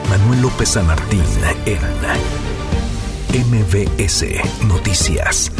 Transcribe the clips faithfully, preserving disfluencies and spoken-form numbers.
Manuel López San Martín en M V S Noticias.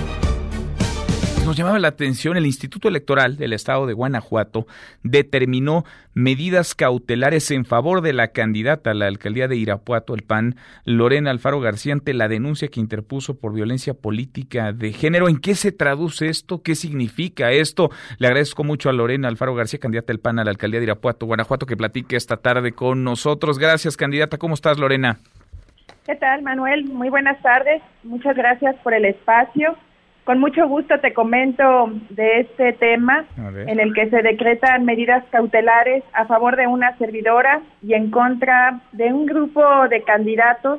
Nos llamaba la atención, el Instituto Electoral del Estado de Guanajuato determinó medidas cautelares en favor de la candidata a la alcaldía de Irapuato, el P A N, Lorena Alfaro García, ante la denuncia que interpuso por violencia política de género. ¿En qué se traduce esto? ¿Qué significa esto? Le agradezco mucho a Lorena Alfaro García, candidata del P A N a la alcaldía de Irapuato, Guanajuato, que platique esta tarde con nosotros. Gracias, candidata. ¿Cómo estás, Lorena? ¿Qué tal, Manuel? Muy buenas tardes. Muchas gracias por el espacio. Con mucho gusto te comento de este tema en el que se decretan medidas cautelares a favor de una servidora y en contra de un grupo de candidatos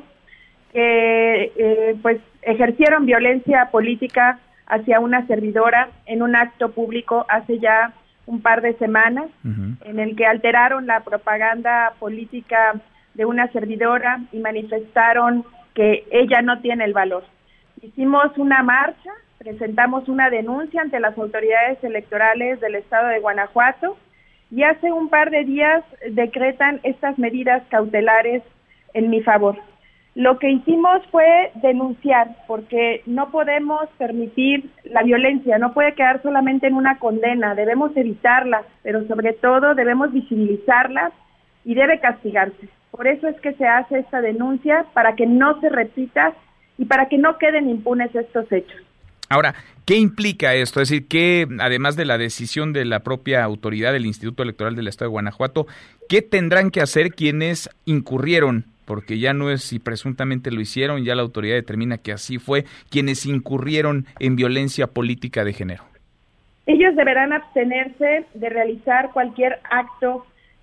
que eh, pues ejercieron violencia política hacia una servidora en un acto público hace ya un par de semanas, uh-huh. en el que alteraron la propaganda política de una servidora y manifestaron que ella no tiene el valor. Hicimos una marcha, presentamos una denuncia ante las autoridades electorales del estado de Guanajuato y hace un par de días decretan estas medidas cautelares en mi favor. Lo que hicimos fue denunciar, porque no podemos permitir la violencia, no puede quedar solamente en una condena, debemos evitarla, pero sobre todo debemos visibilizarla y debe castigarse. Por eso es que se hace esta denuncia, para que no se repita y para que no queden impunes estos hechos. Ahora, ¿qué implica esto? Es decir, que además de la decisión de la propia autoridad del Instituto Electoral del Estado de Guanajuato, ¿qué tendrán que hacer quienes incurrieron? Porque ya no es si presuntamente lo hicieron, ya la autoridad determina que así fue, quienes incurrieron en violencia política de género. Ellos deberán abstenerse de realizar cualquier acto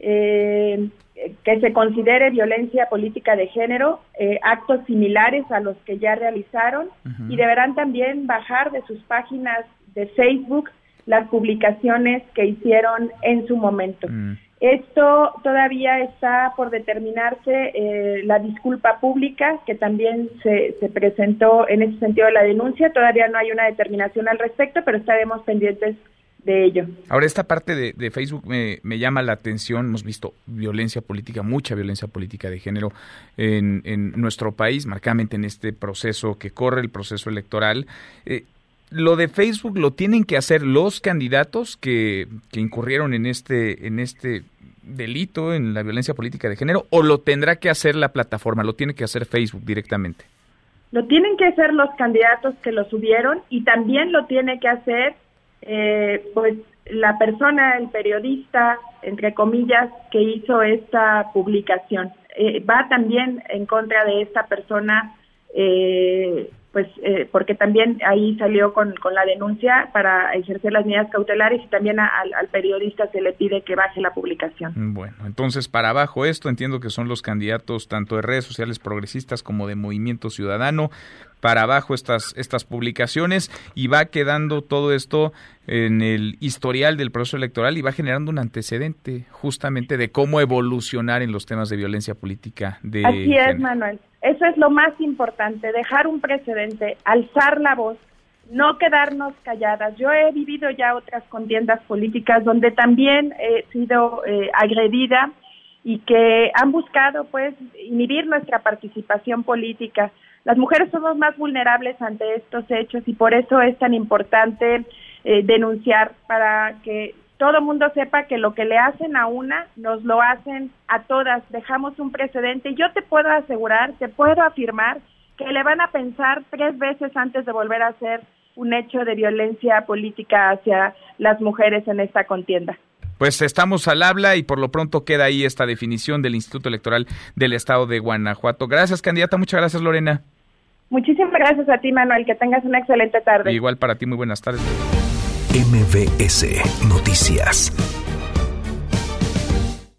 eh, que se considere violencia política de género, eh, actos similares a los que ya realizaron, uh-huh. y deberán también bajar de sus páginas de Facebook las publicaciones que hicieron en su momento. Uh-huh. Esto todavía está por determinarse, eh, la disculpa pública que también se, se presentó en ese sentido de la denuncia. Todavía no hay una determinación al respecto, pero estaremos pendientes de ello. Ahora, esta parte de, de Facebook me, me llama la atención. Hemos visto violencia política, mucha violencia política de género en, en nuestro país, marcadamente en este proceso que corre, el proceso electoral. Eh, lo de Facebook lo tienen que hacer los candidatos que, que incurrieron en este, en este delito, en la violencia política de género, o lo tendrá que hacer la plataforma, lo tiene que hacer Facebook directamente. Lo tienen que hacer los candidatos que lo subieron y también lo tiene que hacer Eh, pues la persona, el periodista, entre comillas, que hizo esta publicación. Eh, va también en contra de esta persona, eh, pues eh, porque también ahí salió con, con la denuncia para ejercer las medidas cautelares, y también a, al, al periodista se le pide que baje la publicación. Bueno, entonces para abajo esto, entiendo que son los candidatos tanto de redes sociales progresistas como de Movimiento Ciudadano, para abajo estas estas publicaciones, y va quedando todo esto en el historial del proceso electoral y va generando un antecedente justamente de cómo evolucionar en los temas de violencia política de Así género. es, Manuel. Eso es lo más importante, dejar un precedente, alzar la voz, no quedarnos calladas. Yo he vivido ya otras contiendas políticas donde también he sido eh, agredida y que han buscado pues inhibir nuestra participación política. Las mujeres somos más vulnerables ante estos hechos y por eso es tan importante eh, denunciar, para que todo mundo sepa que lo que le hacen a una, nos lo hacen a todas. Dejamos un precedente y yo te puedo asegurar, te puedo afirmar que le van a pensar tres veces antes de volver a hacer un hecho de violencia política hacia las mujeres en esta contienda. Pues estamos al habla y por lo pronto queda ahí esta definición del Instituto Electoral del Estado de Guanajuato. Gracias, candidata. Muchas gracias, Lorena. Muchísimas gracias a ti, Manuel. Que tengas una excelente tarde. Igual para ti, muy buenas tardes. M V S Noticias.